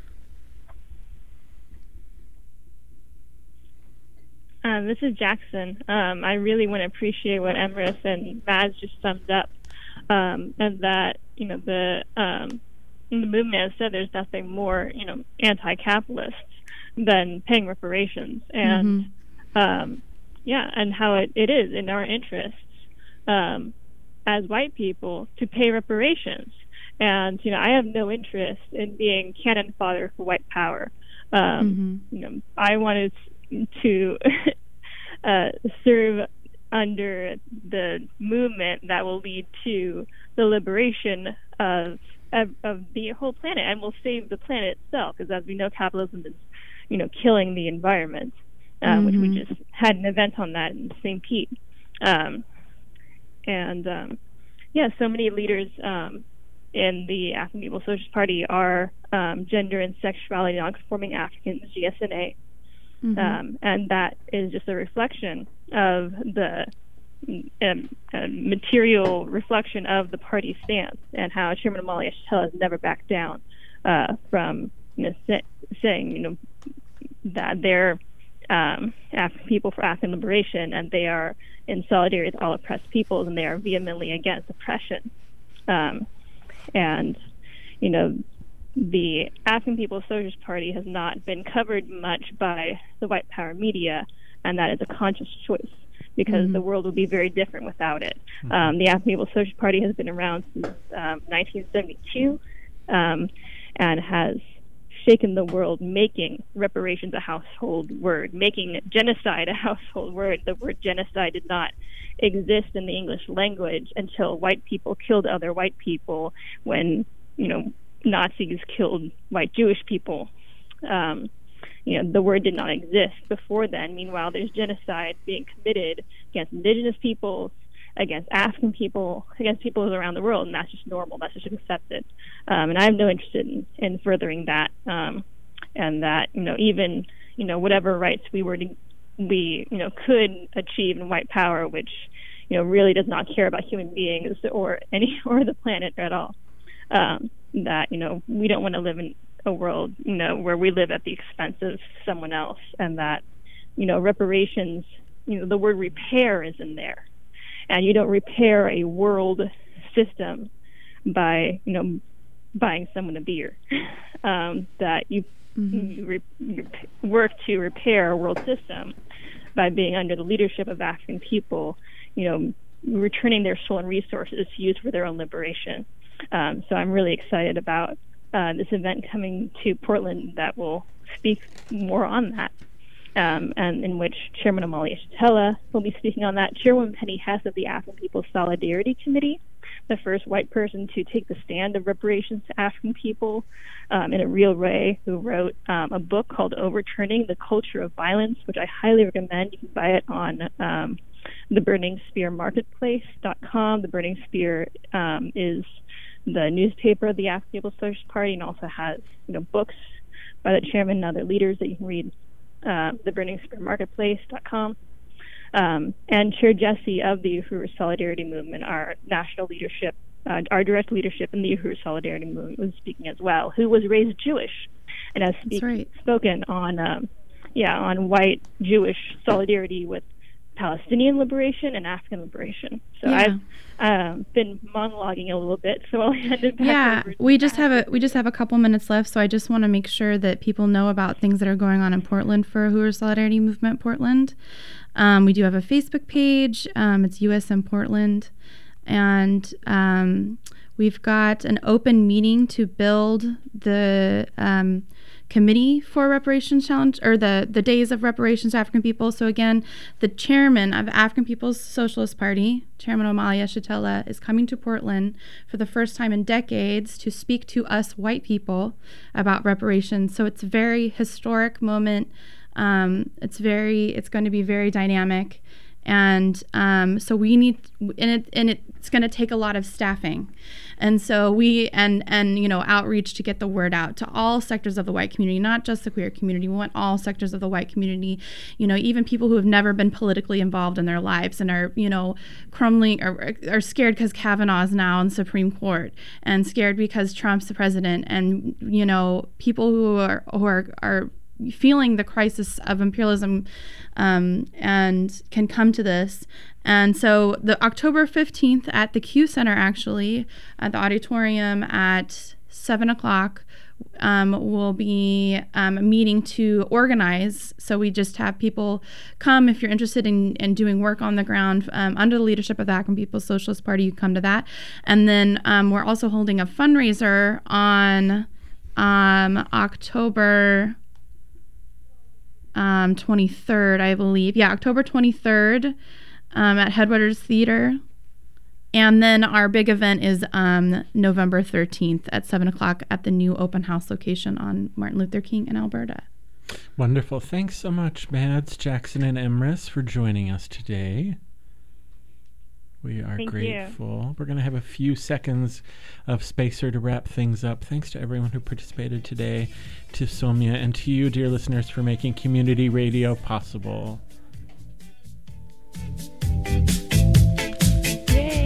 Uh, this is Jackson. Um, I really want to appreciate what Emrys and Mads just summed up, um, and that, you know, the um, the movement has said there's nothing more, you know, anti-capitalist than paying reparations, and mm-hmm. um, yeah, and how it, it is in our interests um, as white people to pay reparations. And, you know, I have no interest in being cannon fodder for white power. Um, mm-hmm. You know, I wanted to uh, serve under the movement that will lead to the liberation of, of of the whole planet, and will save the planet itself, because as we know, capitalism is, you know, killing the environment, uh, mm-hmm. which we just had an event on that in Saint Pete. Um, and um, yeah, so many leaders um, in the African People's Socialist Party are um, gender and sexuality nonconforming Africans, G S N A. Mm-hmm. Um, and that is just a reflection of the um, uh, material reflection of the party stance, and how Chairman Omali Yeshitela has never backed down uh, from, you know, say, saying, you know, that they're um, African people for African liberation, and they are in solidarity with all oppressed peoples, and they are vehemently against oppression. Um, and, you know, the African People's Socialist Party has not been covered much by the white power media, and that is a conscious choice, because mm-hmm. the world would be very different without it. Mm-hmm. Um, the African People's Socialist Party has been around since um, nineteen seventy-two um, and has shaken the world, making reparations a household word, making genocide a household word. The word genocide did not exist in the English language until white people killed other white people, when, you know, Nazis killed white Jewish people. Um, you know, the word did not exist before then. Meanwhile, there's genocide being committed against indigenous peoples, against African people, against peoples around the world, and that's just normal. That's just accepted. Um, and I have no interest in, in furthering that. Um, and that, you know, even, you know, whatever rights we were to, we, you know, could achieve in white power, which, you know, really does not care about human beings or any or the planet at all. Um, that, you know, we don't want to live in a world, you know, where we live at the expense of someone else, and that, you know, reparations, you know, the word repair is in there. And you don't repair a world system by, you know, buying someone a beer. Um, that you, mm-hmm. you, re- you work to repair a world system by being under the leadership of African people, you know, returning their stolen resources to use for their own liberation. Um, so I'm really excited about uh, this event coming to Portland that will speak more on that, um, and in which Chairman Amalia Shatella will be speaking on that. Chairwoman Penny Hess of the African People's Solidarity Committee, the first white person to take the stand of reparations to African people um, in a real way, who wrote um, a book called Overturning the Culture of Violence, which I highly recommend. You can buy it on um, the Burning Spear Marketplace dot com. The Burning Spear um, is the newspaper of the African People's Socialist Party, and also has, you know, books by the chairman and other leaders that you can read. Uh, the Burning Spear Marketplace dot com. Um, and Chair Jesse of the Uhuru Solidarity Movement, our national leadership, uh, our direct leadership in the Uhuru Solidarity Movement, was speaking as well, who was raised Jewish and has speak, right. spoken on, um, yeah, on white Jewish solidarity with Palestinian liberation and African liberation. So yeah. I've um, been monologuing a little bit, so I'll hand it back yeah, over to we just Pat. have a we just have a couple minutes left, so I just want to make sure that people know about things that are going on in Portland for Uhuru Solidarity Movement Portland. Um, we do have a Facebook page. Um, it's U S M Portland, and um, we've got an open meeting to build the um, committee for reparations challenge, or the, the days of reparations to African people. So again, the chairman of African People's Socialist Party, Chairman Amalia Shatella, is coming to Portland for the first time in decades to speak to us white people about reparations. So it's a very historic moment. Um, it's very, it's going to be very dynamic. And um, so we need, and, it, and it's going to take a lot of staffing. And so we, and, and, you know, outreach to get the word out to all sectors of the white community, not just the queer community. We want all sectors of the white community, you know, even people who have never been politically involved in their lives and are, you know, crumbling, or are scared because Kavanaugh is now in the Supreme Court, and scared because Trump's the president, and, you know, people who are, who are, are feeling the crisis of imperialism um, and can come to this. And so the October fifteenth at the Q Center, actually, at the auditorium at seven o'clock, um, will be um, a meeting to organize. So we just have people come. If you're interested in, in doing work on the ground um, under the leadership of the African People's Socialist Party, you come to that. And then um, we're also holding a fundraiser on um, October Um, twenty-third, I believe. Yeah, October twenty-third um, at Headwaters Theater. And then our big event is um, November thirteenth at seven o'clock at the new open house location on Martin Luther King in Alberta. Wonderful. Thanks so much, Mads, Jackson, and Emrys, for joining us today. We are Thank grateful. You. We're going to have a few seconds of Spacer to wrap things up. Thanks to everyone who participated today, to Somya, and to you, dear listeners, for making community radio possible. Yay!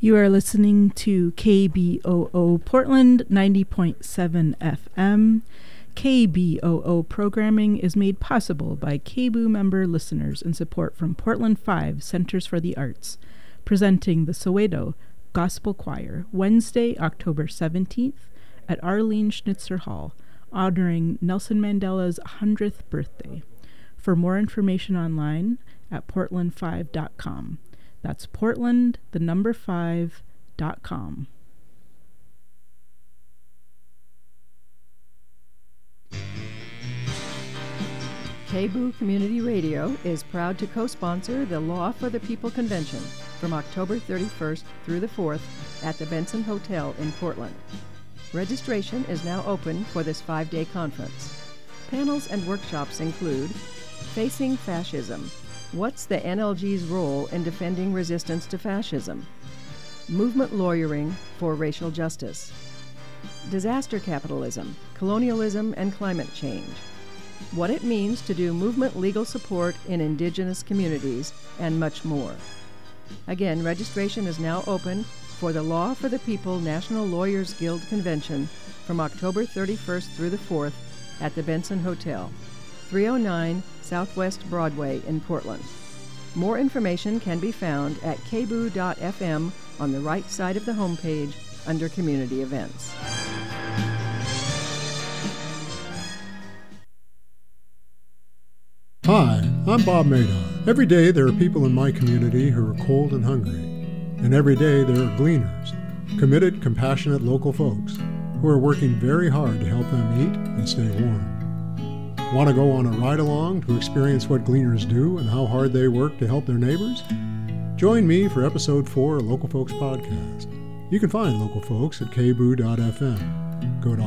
You are listening to K B O O Portland ninety point seven F M. K B O O programming is made possible by K B O O member listeners and support from Portland five Centers for the Arts, presenting the Soweto Gospel Choir Wednesday, October seventeenth at Arlene Schnitzer Hall, honoring Nelson Mandela's one hundredth birthday. For more information online at portland five dot com. That's Portland, the number five, dot com. K B O O Community Radio is proud to co-sponsor the Law for the People Convention from October thirty-first through the fourth at the Benson Hotel in Portland. Registration is now open for this five-day conference. Panels and workshops include Facing Fascism. What's the N L G's role in defending resistance to fascism? Movement Lawyering for Racial Justice. Disaster Capitalism, Colonialism and Climate Change. What it means to do movement legal support in indigenous communities, and much more. Again, registration is now open for the Law for the People National Lawyers Guild Convention from October thirty-first through the fourth at the Benson Hotel, three oh nine Southwest Broadway in Portland. More information can be found at k b o o dot f m on the right side of the homepage under Community Events. Hi, I'm Bob Madoff. Every day there are people in my community who are cold and hungry. And every day there are gleaners, committed, compassionate local folks who are working very hard to help them eat and stay warm. Want to go on a ride-along to experience what gleaners do and how hard they work to help their neighbors? Join me for episode four of Local Folks Podcast. You can find Local Folks at k b o o dot f m.